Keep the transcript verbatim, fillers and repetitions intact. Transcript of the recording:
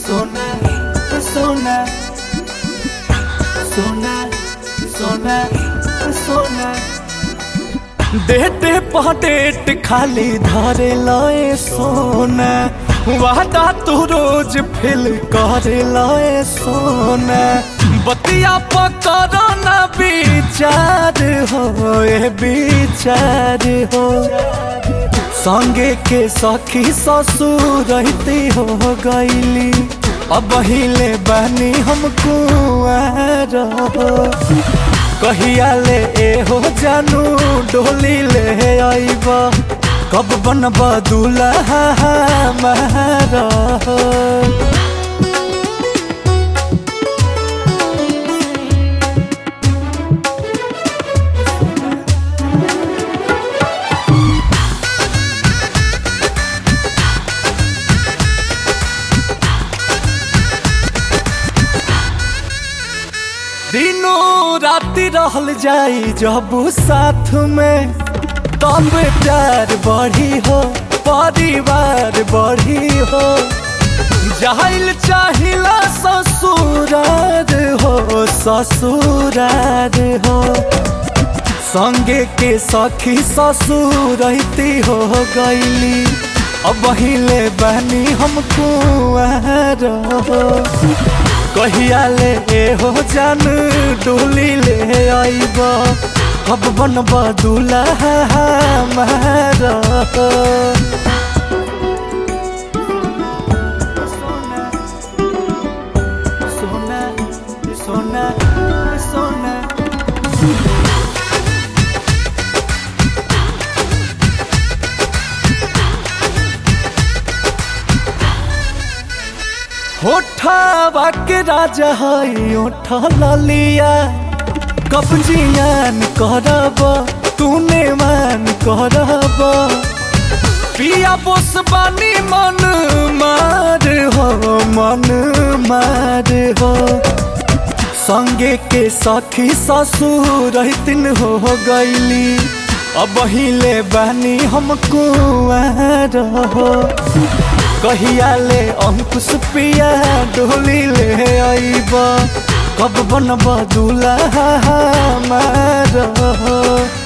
सोना सोना सोना सोना सोना डेटे पडेट खाली धरे लए सोना वादा तू रोज फिल करे लए सोना बतिया पकड़ो ना विचार हो ए विचार हो संगे के सखी ससुर रहती हो गईली अब हिले बनी हम कुआर हो कहिया ले ए हो जानू डोली ले आईबा कब बनबा दूल्हा हमारा दिनों राति रहल जाई जब साथ में तब प्यार बढ़ी हो परिवार बढ़ी हो जाहिल चाहिला ससुरार हो ससुरार हो संगे के सखी ससुर रहती हो गईली अब हिले बनी हम कुआर हो कहिया ले ए हो जान डोली ले आईबा कब बनबा दूल्हा हमारा सोना सोना सोना सोना होठा के राजा है ओठा ललिया कब जियान करब तूने मान करब पिया बोस बानी मन मार हो मन मार हो संगे के सखी ससुर रहतिन हो गईली अब हिले बानी हम कुआर हो कहिया ले अंकुश पिया डोली ले आईबा कब बनबा दूल्हा हमारा।